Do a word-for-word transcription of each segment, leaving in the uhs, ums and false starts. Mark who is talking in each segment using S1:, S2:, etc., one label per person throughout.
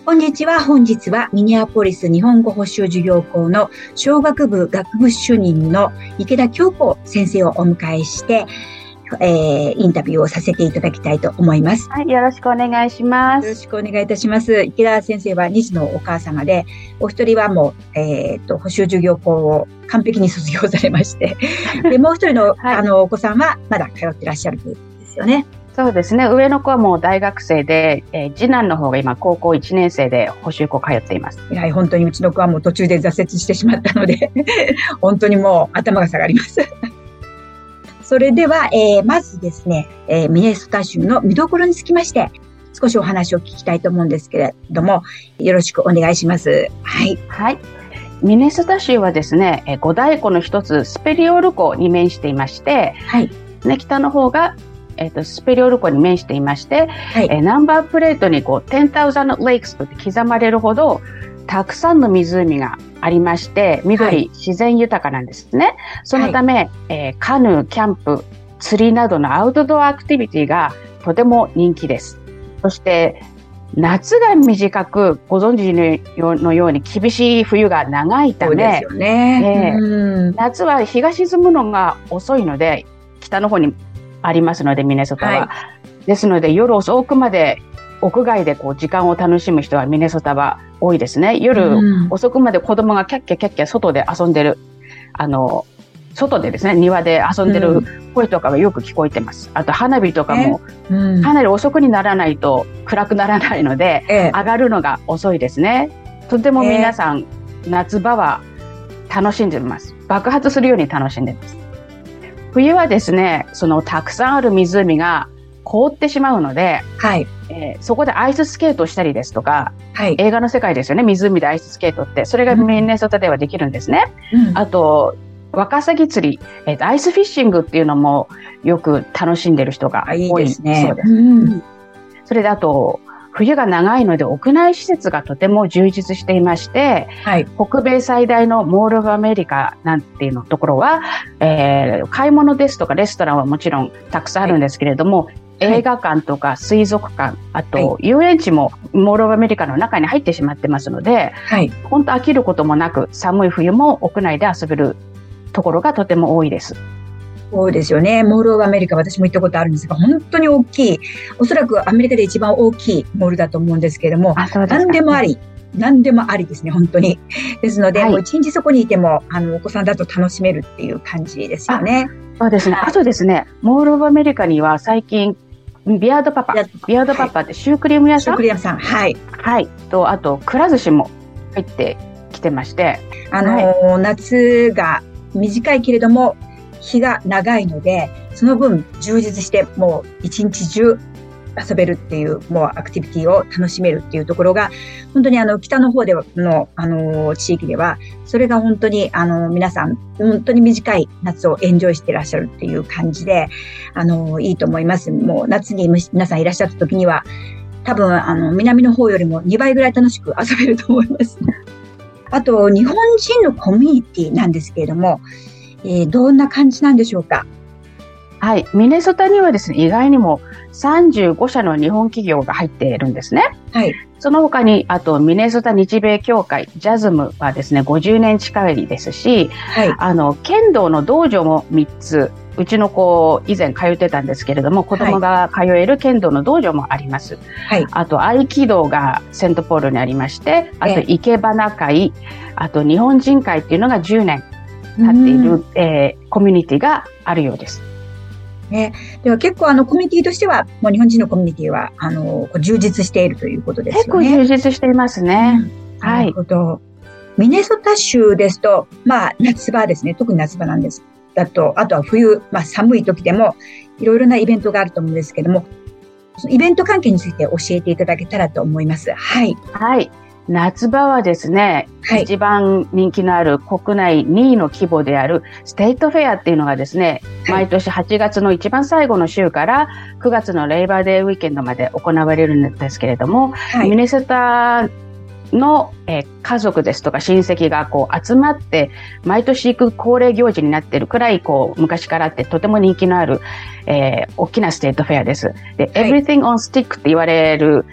S1: こんにちは。本日はミネアポリス日本語補習授業校の小学部学部主任の池田京子先生をお迎えして、えー、インタビューをさせていただきたいと思います。
S2: はい、よろしくお願いします。
S1: よろしくお願いいたします。池田先生はに児のお母様で、お一人はもう、えっと、補習授業校を完璧に卒業されまして、で、もう一人の、はい、あの、お子さんはまだ通ってらっしゃるんですよね。
S2: そうですね。上の子はもう大学生で、えー、次男の方が今高校いちねん生で補習校通っています。
S1: いや、本当にうちの子はもう途中で挫折してしまったので、本当にもう頭が下がります。それでは、えー、まずですね、えー、ミネソタ州の見どころにつきまして、少しお話を聞きたいと思うんですけれども、よろしくお願いします。はい。
S2: はい。ミネソタ州はですね、えー、五大湖の一つ、スペリオール湖に面していまして、はい。ね、北の方がえっと、スペリオール湖に面していまして、はい、えー、ナンバープレートにこう、じゅうさん lakes と刻まれるほど、たくさんの湖がありまして、緑、はい、自然豊かなんですね。そのため、はい、えー、カヌー、キャンプ、釣りなどのアウトドアアクティビティがとても人気です。そして、夏が短く、ご存知のように厳しい冬が長いため、
S1: そうですよね、
S2: えー、夏は日が沈むのが遅いので、北の方にありますので、ミネソタは、はい、ですので夜遅くまで屋外でこう時間を楽しむ人はミネソタは多いですね。夜遅くまで子供がキャッキャキャッキャ外で遊んでる、あの外でですね、庭で遊んでる声とかがよく聞こえてます。あと花火とかもかなり遅くにならないと暗くならないので、ええ、上がるのが遅いですね。とても皆さん、え、夏場は楽しんでます。爆発するように楽しんでます。冬はですね、そのたくさんある湖が凍ってしまうので、はい、えー、そこでアイススケートをしたりですとか、はい、映画の世界ですよね、湖でアイススケートって、それがミネソタではできるんですね。うん、あと、ワカサギ釣り、えー、アイスフィッシングっていうのもよく楽しんでる人が多い。いいですね。そうです。うん、それであと、冬が長いので屋内施設がとても充実していまして、はい、北米最大のモール・オブ・アメリカなんていうのところは、えー、買い物ですとかレストランはもちろんたくさんあるんですけれども、はい、映画館とか水族館、あと遊園地もモール・オブ・アメリカの中に入ってしまってますので、はい、本当飽きることもなく寒い冬も屋内で遊べるところがとても多いです。
S1: そうですよね。モール・オブ・アメリカ、私も行ったことあるんですが、本当に大きい、おそらくアメリカで一番大きいモールだと思うんですけれども、何でもあり、何でもありですね、本当に。ですので、はい、もう一日そこにいても、あの、お子さんだと楽しめるっていう感じですよね。
S2: そうですね。はい、あとですね、モール・オブ・アメリカには最近、ビアードパパ、ビアードパパってシュークリーム屋さん、
S1: シュークリーム屋さん、はい。
S2: はい。と、あと、くら寿司も入ってきてまして、
S1: あのーはい、夏が短いけれども、日が長いので、その分充実してもう一日中遊べるっていう、もうアクティビティを楽しめるっていうところが、本当にあの北の方でのあの地域では、それが本当にあの皆さん本当に短い夏をエンジョイしていらっしゃるっていう感じで、あのいいと思います。もう夏に皆さんいらっしゃった時には、多分あの南の方よりもにばいぐらい楽しく遊べると思います。あと日本人のコミュニティなんですけれども、えー、どんな感じなんでしょうか。
S2: はい。ミネソタにはですね、意外にもさんじゅうごしゃの日本企業が入っているんですね。はい。その他に、あと、ミネソタ日米協会、ジャズムはですね、ごじゅうねん近いですし、はい。あの、剣道の道場もみっつ、うちの子、以前通ってたんですけれども、子供が通える剣道の道場もあります。はい。あと、合気道がセントポールにありまして、あと、生け花会、あと、日本人会っていうのがじゅうねん。立っている、えー、コミュニティがあるようです。
S1: ね、では結構あのコミュニティとしては、もう日本人のコミュニティはあの充実しているということですよね。
S2: 結構充実していますね。うん、はい。
S1: なるほど。ミネソタ州ですと、まあ夏場ですね、特に夏場なんです。だと、あとは冬、まあ寒い時でもいろいろなイベントがあると思うんですけども、イベント関係について教えていただけたらと思います。はい。
S2: はい。夏場はですね、はい、一番人気のある国内にいの規模であるステートフェアっていうのがですね、はい、毎年はちがつの一番最後の週からくがつのレイバーデーウィーケンドまで行われるんですけれども、はい、ミネソタの、えー、家族ですとか親戚がこう集まって毎年行く恒例行事になっているくらいこう昔からあってとても人気のある、えー、大きなステートフェアです。で、はい、Everything on Stick って言われる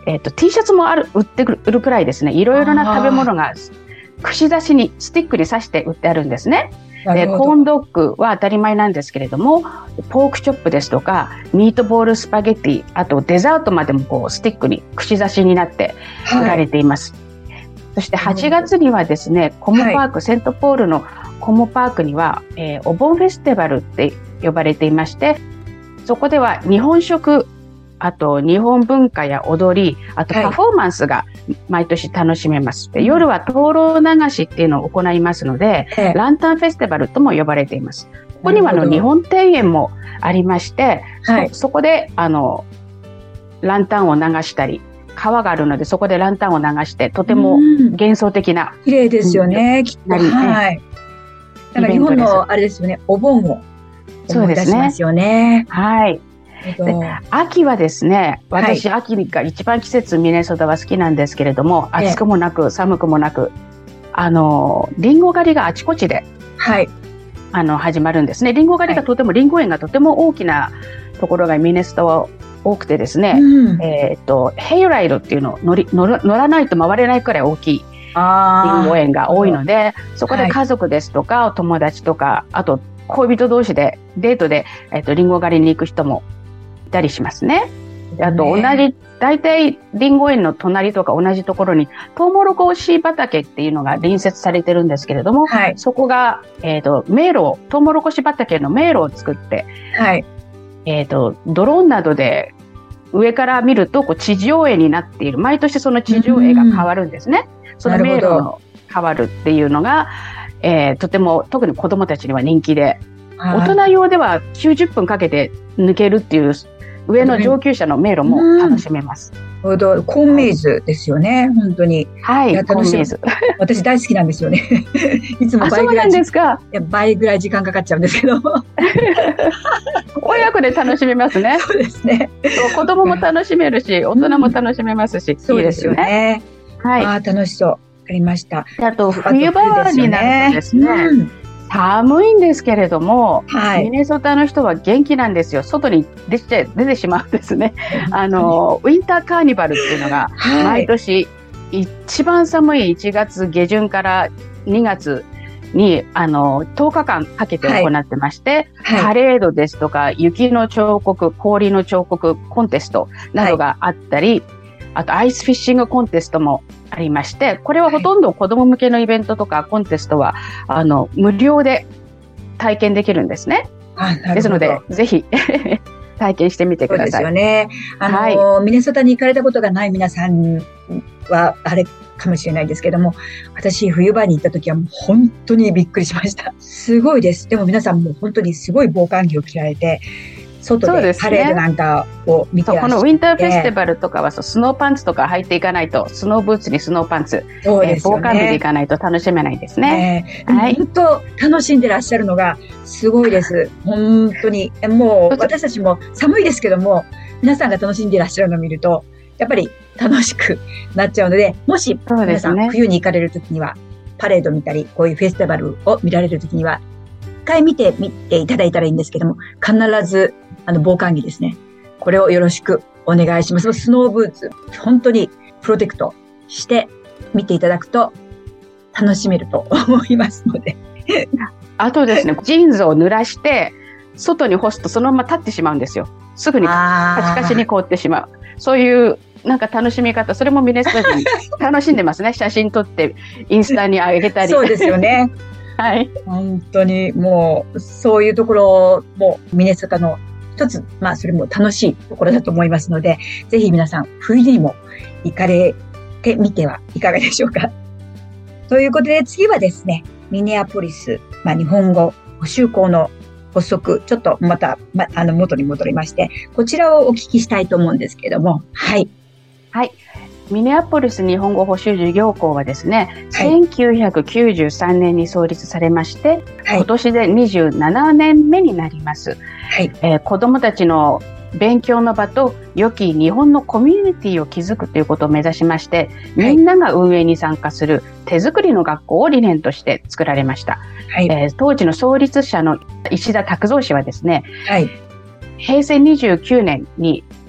S2: えっと、T シャツもある、売ってくるくらいですね、いろいろな食べ物が串刺しに、スティックに刺して売ってあるんですね。で、コーンドッグは当たり前なんですけれども、ポークチョップですとか、ミートボールスパゲッティ、あとデザートまでもこうスティックに串刺しになって売られています。はい、そしてはちがつにはですね、コモパーク、はい、セントポールのコモパークには、えー、お盆フェスティバルって呼ばれていまして、そこでは日本食、あと日本文化や踊り、あとパフォーマンスが毎年楽しめます。で、夜は灯籠流しっていうのを行いますので、うん、ランタンフェスティバルとも呼ばれています。ここにはあの日本庭園もありまして、はい、そ, そこであのランタンを流したり、川があるのでそこでランタンを流してとても幻想的な、
S1: 綺麗ですよね、きっと。はい。だから日本のあれですよね、お盆を思い出しますよね。
S2: はい。で、秋はですね、私、はい、秋が一番季節ミネソタは好きなんですけれども、暑くもなく寒くもなく、あのリンゴ狩りがあちこちで、はい、あの始まるんですね。リンゴ狩りがとても、はい、リンゴ園がとても大きなところがミネソタは多くてですね、うん、えっとヘイライドっていうのを乗り乗ら、乗らないと回れないくらい大きいリンゴ園が多いので、そこで家族ですとか、はい、友達とか、あと恋人同士でデートで、えっとリンゴ狩りに行く人もいたりしますね。あと同じ、大体リンゴ園の隣とか同じところにトウモロコシ畑っていうのが隣接されてるんですけれども、はい、そこが、えっと、迷路を、トウモロコシ畑の迷路を作って、はい、えっと、ドローンなどで上から見るとこう地上絵になっている。毎年その地上絵が変わるんですね。その迷路の変わるっていうのが、えー、とても特に子どもたちには人気で、大人用ではきゅうじゅっぷんかけて抜けるっていう上の上級者の迷路も楽しめます。
S1: うん、コーンメイズですよね、本当に。
S2: はい、コーンメイズ。
S1: 私大好きなんですよね。いつも倍ぐらい、いや倍ぐらい時間かかっちゃうんですけど。
S2: 親子で楽しめますね。
S1: そうですね。
S2: 子供も楽しめるし、大人も楽しめますし、
S1: うん、いいですよね。はい。あ、楽しそう。わかりました。
S2: あと冬場になるとですね。うん、寒いんですけれども、はい、ミネソタの人は元気なんですよ。外に出て、出てしまうんですね。あの、ウィンターカーニバルっていうのが、毎年、一番寒いいちがつ下旬からにがつに、あの、とおかかんかけて行ってまして、はいはい、パレードですとか、雪の彫刻、氷の彫刻コンテストなどがあったり、はい、あとアイスフィッシングコンテストもありまして、これはほとんど子供向けのイベントとかコンテストは、あの、無料で体験できるんですね。
S1: あ、なるほど。
S2: ですので、ぜひ体験してみてください。
S1: そうですよね。あの、はい、ミネソタに行かれたことがない皆さんは、あれかもしれないですけども、私、冬場に行った時はもう本当にびっくりしました。すごいです。でも皆さんも本当にすごい防寒着を着られて、外でパレードなんかを見てらっしゃって、
S2: このウィンターフェスティバルとかはそうスノーパンツとか履いていかないと、スノーブーツにスノーパンツ、そうですよね、えー、防寒着でいかないと楽しめないですね。
S1: えーはい、本当楽しんでらっしゃるのがすごいです。本当にもう私たちも寒いですけども、皆さんが楽しんでいらっしゃるのを見るとやっぱり楽しくなっちゃうので、もし皆さん、ね、冬に行かれるときにはパレード見たり、こういうフェスティバルを見られるときには一回見てみていただいたらいいんですけども、必ずあの防寒着ですね。これをよろしくお願いします。スノーブーツ、本当にプロテクトして見ていただくと楽しめると思いますので。
S2: あとですね、ジーンズを濡らして外に干すとそのまま立ってしまうんですよ。すぐにカチカチに凍ってしまう。そういうなんか楽しみ方、それもミネソタ人楽しんでますね。写真撮ってインスタに上げたり。
S1: そうですよね。
S2: はい。
S1: 本当にもうそういうところもミネソタの一つ、まあそれも楽しいところだと思いますので、ぜひ皆さん冬にも行かれてみてはいかがでしょうか。ということで次はですね、ミネアポリス、まあ日本語補習校の発足、ちょっとまた、ま、あの元に戻りまして、こちらをお聞きしたいと思うんですけれども、はい。
S2: はい。ミネアポリス日本語補習授業校はですね、はい、せんきゅうひゃくきゅうじゅうさんねんに創立されまして、はい、今年でにじゅうななねんめになります。はいえー、子どもたちの勉強の場と良き日本のコミュニティを築くということを目指しまして、みんなが運営に参加する手作りの学校を理念として作られました。はいえー、当時の創立者の石田拓三氏はですね、はい、へいせいにじゅうきゅうねんに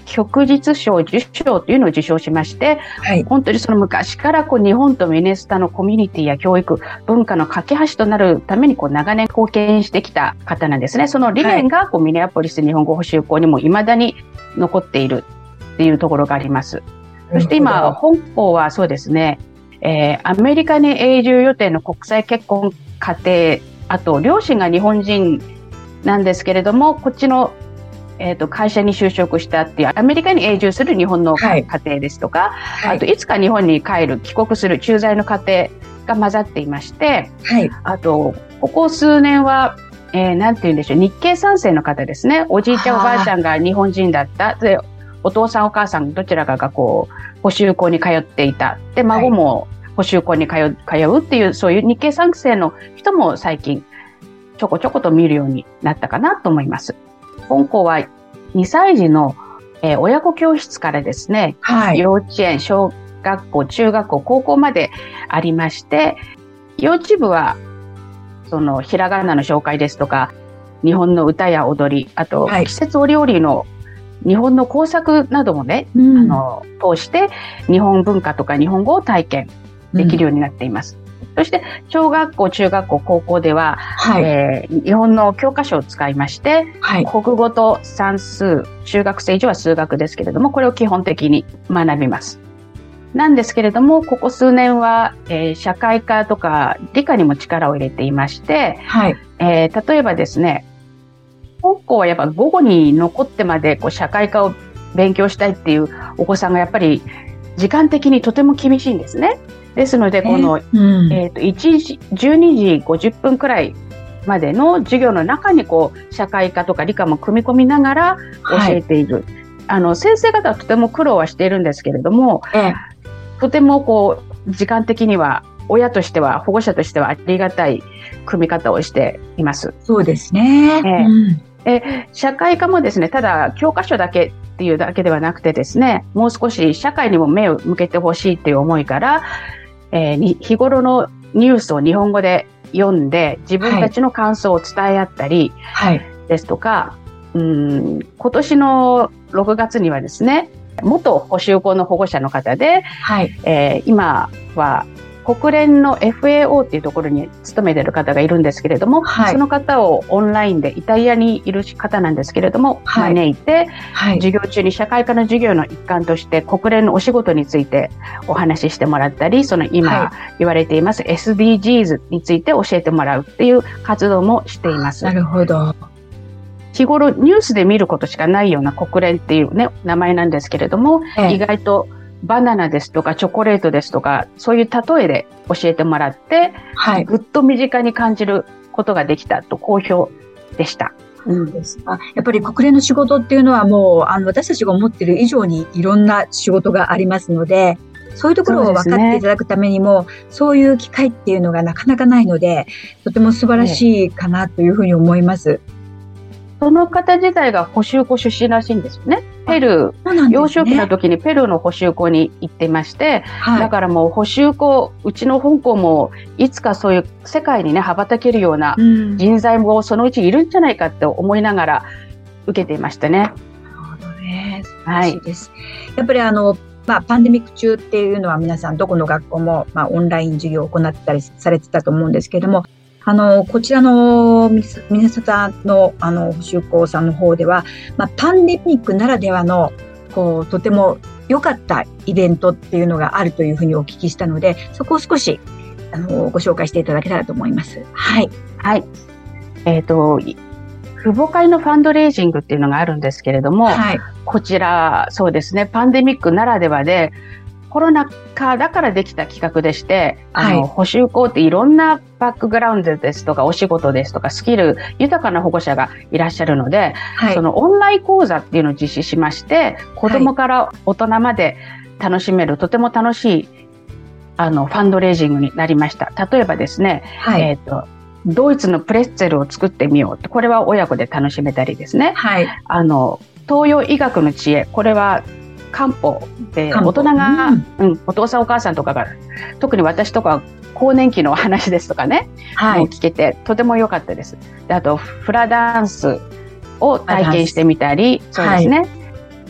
S2: 旭日賞受賞というのを受賞しまして、はい、本当にその昔からこう日本とミネソタのコミュニティや教育、文化の架け橋となるためにこう長年貢献してきた方なんですね。その理念がこうミネアポリス日本語補習校にも未だに残っているっていうところがあります。そして今、本校はそうですね、えー、アメリカに永住予定の国際結婚家庭、あと両親が日本人なんですけれども、こっちのえっと、会社に就職したっていう、アメリカに永住する日本の家庭ですとか、はい、あと、いつか日本に帰る、帰国する駐在の家庭が混ざっていまして、はい、あと、ここ数年は、えー、なんて言うんでしょう、日系三世の方ですね。おじいちゃんおばあちゃんが日本人だった。で、お父さんお母さんどちらかがこう、補習校に通っていた。で、孫も補習校に通う、通うっていう、そういう日系三世の人も最近、ちょこちょこと見るようになったかなと思います。本校はにさい児の、えー、親子教室からですね、はい、幼稚園、小学校、中学校、高校までありまして、幼稚部はそのひらがなの紹介ですとか、日本の歌や踊り、あと、はい、季節折々の日本の工作などもね、うん、あの通して日本文化とか日本語を体験できるようになっています。うん、そして小学校、中学校、高校では、はい、えー、日本の教科書を使いまして、はい、国語と算数、中学生以上は数学ですけれども、これを基本的に学びます。なんですけれども、ここ数年は、えー、社会科とか理科にも力を入れていまして、はい、えー、例えばですね、本校はやっぱ午後に残ってまでこう社会科を勉強したいっていうお子さんがやっぱり時間的にとても厳しいんですね。ですので、この、えーうんえー、といちじ、じゅうにじごじゅっぷんくらいまでの授業の中にこう社会科とか理科も組み込みながら教えている。はい、あの先生方はとても苦労はしているんですけれども、えー、とてもこう時間的には親としては保護者としてはありがたい組み方をしています。
S1: そうですね。
S2: えーうんえ社会科もですね、ただ教科書だけっていうだけではなくてですね、もう少し社会にも目を向けてほしいという思いから、えー、日頃のニュースを日本語で読んで自分たちの感想を伝え合ったりですとか、はい、うん今年のろくがつにはですね、元補習校の保護者の方で、はいえー、今は国連の エフエーオー っていうところに勤めている方がいるんですけれども、はい、その方をオンラインでイタリアにいる方なんですけれども、はい、招いて、はい、授業中に社会科の授業の一環として国連のお仕事についてお話ししてもらったり、その今言われています エスディージーズ について教えてもらうっていう活動もしています。
S1: なるほど。
S2: 日頃ニュースで見ることしかないような国連っていうね、名前なんですけれども、ええ、意外とバナナですとかチョコレートですとか、そういう例えで教えてもらって、はい、ぐっと身近に感じることができたと好評でした。
S1: うんですか。やっぱり国連の仕事っていうのはもうあの私たちが思っている以上にいろんな仕事がありますので、そういうところを分かっていただくためにも、そうですね、そういう機会っていうのがなかなかないので、とても素晴らしいかなというふうに思います。
S2: その方自体が補習校出身らしいんですよね。ペルー、ね、幼少期の時にペルーの補習校に行っていまして、はい、だからもう補習校、うちの本校もいつかそういう世界にね、羽ばたけるような人材もそのうちいるんじゃないかって思いながら受けていましたね。
S1: なるほどね。素晴らしいです。はい、やっぱりあの、まあ、パンデミック中っていうのは皆さんどこの学校も、まあ、オンライン授業を行ってたりされてたと思うんですけれども、あの、こちらのミネソタの、あの、補習校さんの方では、まあ、パンデミックならではの、こう、とても良かったイベントっていうのがあるというふうにお聞きしたので、そこを少し、あの、ご紹介していただけたらと思います。はい。
S2: はい。えっと、父母会のファンドレイジングっていうのがあるんですけれども、はい、こちら、そうですね、パンデミックならではで、コロナ禍だからできた企画でして、はい、あの、補習校っていろんなバックグラウンドですとか、お仕事ですとか、スキル豊かな保護者がいらっしゃるので、はい、そのオンライン講座っていうのを実施しまして、子供から大人まで楽しめる、とても楽しい、あの、ファンドレイジングになりました。例えばですね、はい、えっと、ドイツのプレッツェルを作ってみよう。これは親子で楽しめたりですね。はい、あの、東洋医学の知恵。これは漢方で大人が、うんうん、お父さんお母さんとかが、特に私とか更年期の話ですとかね、はい、聞けてとても良かったです。で、あとフラダンスを体験してみたり、そうですね。はい、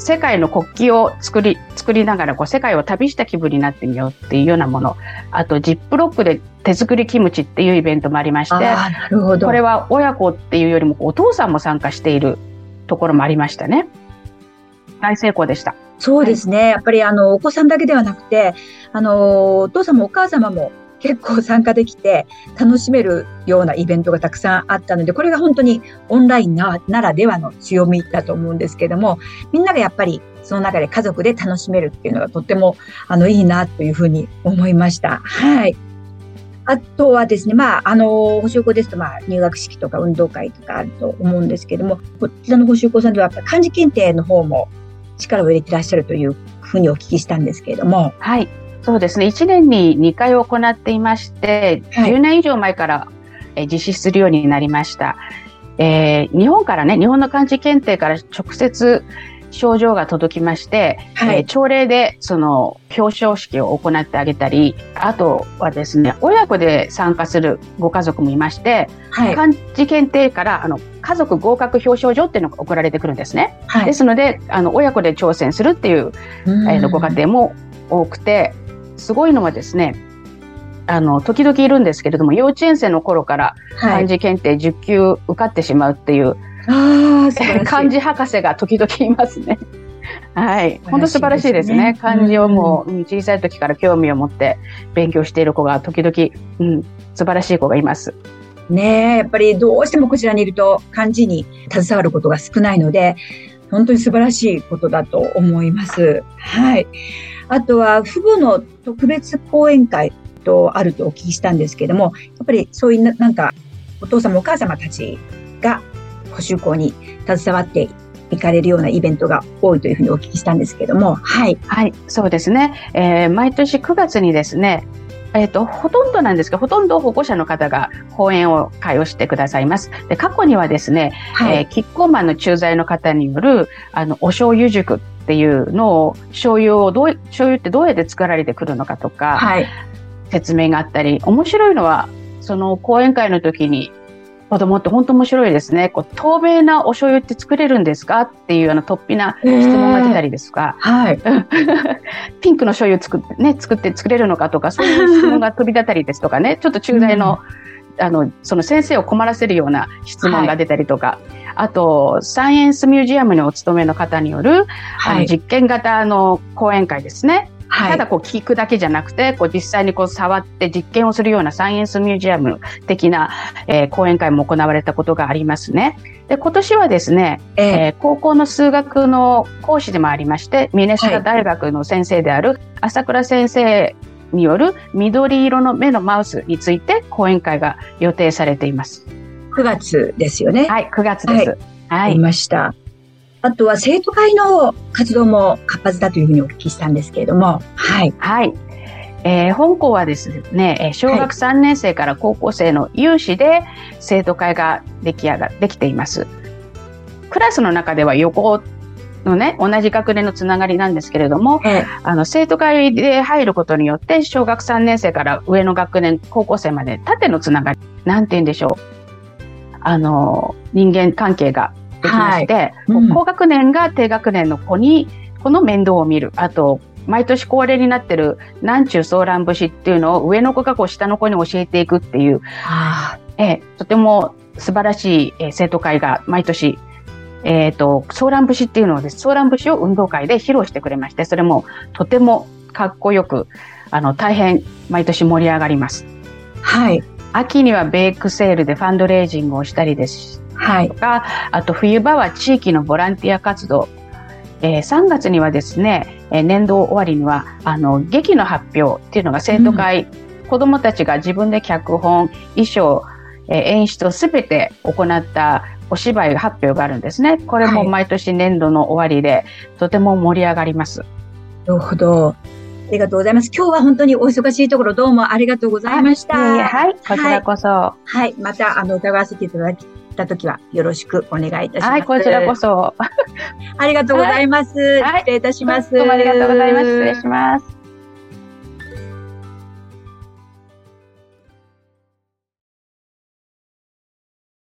S2: 世界の国旗を作り、作りながらこう世界を旅した気分になってみようっていうようなもの。あと、ジップロックで手作りキムチっていうイベントもありまして、
S1: あ、なるほど。
S2: これは親子っていうよりもお父さんも参加しているところもありましたね。大成功でした。
S1: そうですね。はい、やっぱりあの、お子さんだけではなくて、あの、お父様お母様も結構参加できて楽しめるようなイベントがたくさんあったので、これが本当にオンラインなならではの強みだと思うんですけれども、みんながやっぱりその中で家族で楽しめるっていうのがとってもあのいいなというふうに思いました。はい。あとはですね、まあ、あの、補習校ですと、まあ、入学式とか運動会とかあると思うんですけれども、こちらの補習校さんではやっぱ漢字検定の方も力を入れていらっしゃるというふうにお聞きしたんですけれども。
S2: はい。そうですね。いちねんににかい行っていまして、はい、じゅうねん以上前から実施するようになりました。えー、日本からね、日本の漢字検定から直接賞状が届きまして、はい、えー、朝礼でその表彰式を行ってあげたり、あとはですね、親子で参加するご家族もいまして、はい、漢字検定からあの家族合格表彰状っていうのが送られてくるんですね。はい、ですので、あの親子で挑戦するっていう、えー、ご家庭も多くて、すごいのはですね、あの、時々いるんですけれども、幼稚園生の頃から漢字検定じゅっきゅう受かってしまうっていう、はい、漢字博士が時々いますね。はい。本当素晴らしいですね。漢字をもう、うん、小さい時から興味を持って勉強している子が時々、うん、素晴らしい子がいます。
S1: ねえ、やっぱりどうしてもこちらにいると漢字に携わることが少ないので、本当に素晴らしいことだと思います。はい。あとは、父母の特別講演会とあるとお聞きしたんですけれども、やっぱりそういうなんか、お父様お母様たちが補習校に携わっていかれるようなイベントが多いというふうにお聞きしたんですけれども、はい。
S2: はい、そうですね。えー、毎年くがつにですね、えっと、ほとんどなんですけど、ほとんど保護者の方が講演を会をしてくださいます。で、過去にはですね、はい、えー、キッコーマンの駐在の方による、あの、お醤油塾っていうのを、醤油をどう、醤油ってどうやって作られてくるのかとか、はい、説明があったり、面白いのは、その講演会の時に、子供って本当面白いですね。こう透明なお醤油って作れるんですかっていうような突飛な質問が出たりですか。はい。ピンクの醤油作ってね、作って作れるのかとか、そういう質問が飛び出たりですとかね、ちょっと駐在の、うん、あの、その先生を困らせるような質問が出たりとか、はい、あと、サイエンスミュージアムにお勤めの方による、はい、あの実験型の講演会ですね。はい、ただこう聞くだけじゃなくて、こう実際にこう触って実験をするようなサイエンスミュージアム的な、えー、講演会も行われたことがありますね。で、今年はですね、えーえー、高校の数学の講師でもありまして、ミネソタ大学の先生である朝倉先生による緑色の目のマウスについて講演会が予定されています。
S1: くがつですよね。
S2: はい、くがつです。はい。
S1: はい、ありました。あとは生徒会の活動も活発だというふうにお聞きしたんですけれども。はい。
S2: はい。えー、本校はですね、小学さんねん生から高校生の有志で生徒会が出来上が、できています。クラスの中では横のね、同じ学年のつながりなんですけれども、えー、あの、生徒会で入ることによって、小学さんねん生から上の学年、高校生まで縦のつながり、なんて言うんでしょう。あの、人間関係ができまして、はいうん、高学年が低学年の子にこの面倒を見る。あと、毎年恒例になってる南中ソーラン節っていうのを上の子がこう下の子に教えていくっていう、はあ、えとても素晴らしい、えー、生徒会が毎年、えっと、ソーラン節っていうのをです。ソーラン節を運動会で披露してくれまして、それもとてもかっこよく、あの、大変毎年盛り上がります。はい。秋にはベイクセールでファンドレイジングをしたりです。はい。とか、あと冬場は地域のボランティア活動。えー、さんがつにはですね、えー、年度終わりには、あの、劇の発表っていうのが生徒会、うん、子供たちが自分で脚本、衣装、えー、演出をすべて行ったお芝居発表があるんですね。これも毎年年度の終わりで、はい、とても盛り上がります。
S1: なるほど。ありがとうございます。今日は本当にお忙しいところどうもありがとうございました。
S2: はい、はい、こちらこそ。
S1: はい、はい、また、あの、伺わせていただき、たときはよろしくお願いいたします。
S2: はい、こちらこそ。
S1: ありがとうございます。はい、失礼いたします。
S2: どうもありがとうございます。失礼します。